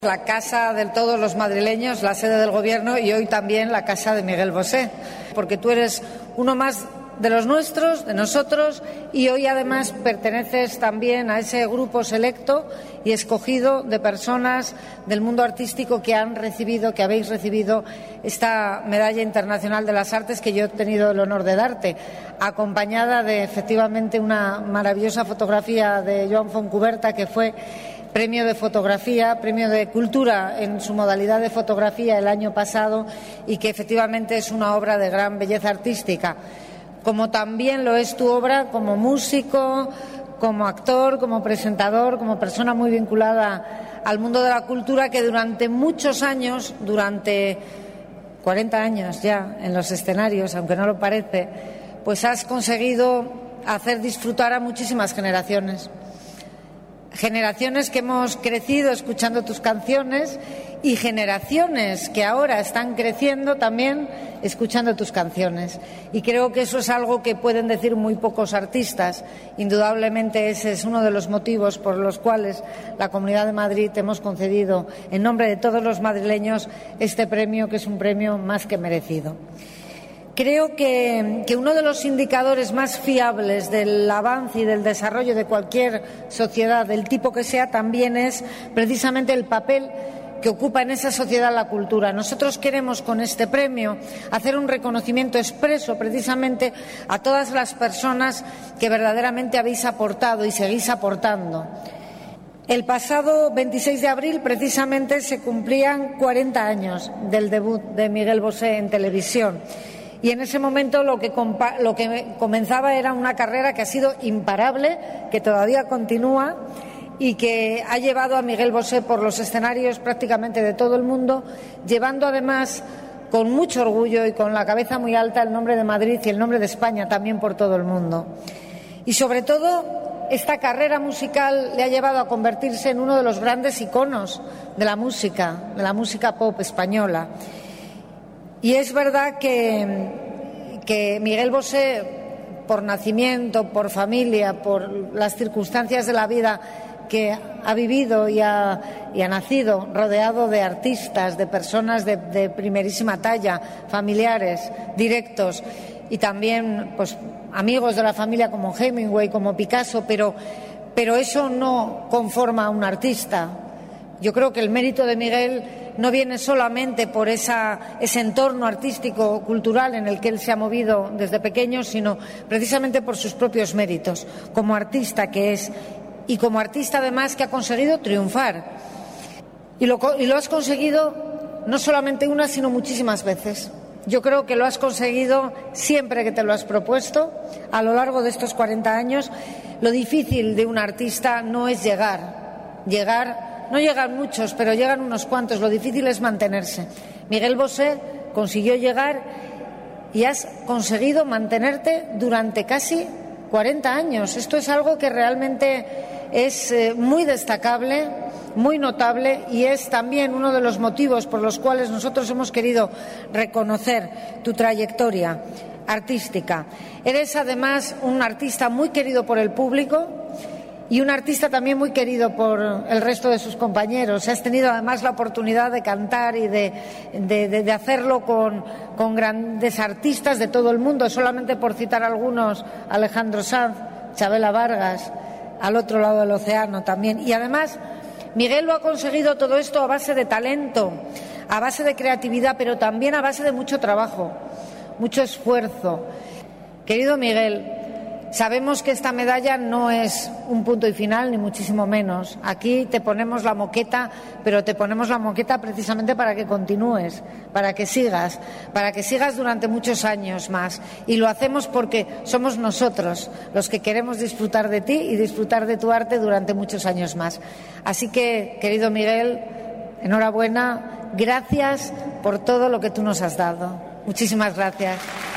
La casa de todos los madrileños, la sede del Gobierno, y hoy también la casa de Miguel Bosé, porque tú eres uno más de los nuestros, de nosotros, y hoy además perteneces también a ese grupo selecto y escogido de personas del mundo artístico que habéis recibido esta Medalla Internacional de las Artes que yo he tenido el honor de darte, acompañada de efectivamente una maravillosa fotografía de Joan Fontcuberta, que fue Premio de Fotografía, Premio de Cultura en su modalidad de fotografía el año pasado, y que efectivamente es una obra de gran belleza artística, como también lo es tu obra como músico, como actor, como presentador, como persona muy vinculada al mundo de la cultura, que durante muchos años, durante 40 años ya en los escenarios, aunque no lo parece, pues has conseguido hacer disfrutar a muchísimas generaciones. Generaciones que hemos crecido escuchando tus canciones y generaciones que ahora están creciendo también escuchando tus canciones. Y creo que eso es algo que pueden decir muy pocos artistas. Indudablemente ese es uno de los motivos por los cuales la Comunidad de Madrid te hemos concedido, en nombre de todos los madrileños, este premio, que es un premio más que merecido. Creo que uno de los indicadores más fiables del avance y del desarrollo de cualquier sociedad, del tipo que sea, también es precisamente el papel que ocupa en esa sociedad la cultura. Nosotros queremos con este premio hacer un reconocimiento expreso precisamente a todas las personas que verdaderamente habéis aportado y seguís aportando. El pasado 26 de abril precisamente se cumplían 40 años del debut de Miguel Bosé en televisión. Y en ese momento lo que comenzaba era una carrera que ha sido imparable, que todavía continúa y que ha llevado a Miguel Bosé por los escenarios prácticamente de todo el mundo, llevando además con mucho orgullo y con la cabeza muy alta el nombre de Madrid y el nombre de España también por todo el mundo. Y sobre todo, esta carrera musical le ha llevado a convertirse en uno de los grandes iconos de la música pop española. Y es verdad que Miguel Bosé, por nacimiento, por familia, por las circunstancias de la vida que ha vivido y ha nacido rodeado de artistas, de personas de primerísima talla, familiares, directos, y también pues amigos de la familia como Hemingway, como Picasso, pero eso no conforma a un artista. Yo creo que el mérito de Miguel no viene solamente por ese entorno artístico, cultural en el que él se ha movido desde pequeño, sino precisamente por sus propios méritos, como artista que es, y como artista además que ha conseguido triunfar. Y lo has conseguido no solamente una, sino muchísimas veces. Yo creo que lo has conseguido siempre que te lo has propuesto, a lo largo de estos 40 años. Lo difícil de un artista no es llegar. No llegan muchos, pero llegan unos cuantos. Lo difícil es mantenerse. Miguel Bosé consiguió llegar y has conseguido mantenerte durante casi 40 años. Esto es algo que realmente es muy destacable, muy notable, y es también uno de los motivos por los cuales nosotros hemos querido reconocer tu trayectoria artística. Eres además un artista muy querido por el público y un artista también muy querido por el resto de sus compañeros. Has tenido además la oportunidad de cantar y de hacerlo con grandes artistas de todo el mundo, solamente por citar algunos: Alejandro Sanz, Chabela Vargas, al otro lado del océano también. Y además Miguel lo ha conseguido todo esto a base de talento, a base de creatividad, pero también a base de mucho trabajo, mucho esfuerzo. Querido Miguel, sabemos que esta medalla no es un punto y final, ni muchísimo menos. Aquí te ponemos la moqueta, pero te ponemos la moqueta precisamente para que continúes, para que sigas durante muchos años más. Y lo hacemos porque somos nosotros los que queremos disfrutar de ti y disfrutar de tu arte durante muchos años más. Así que, querido Miguel, enhorabuena, gracias por todo lo que tú nos has dado. Muchísimas gracias.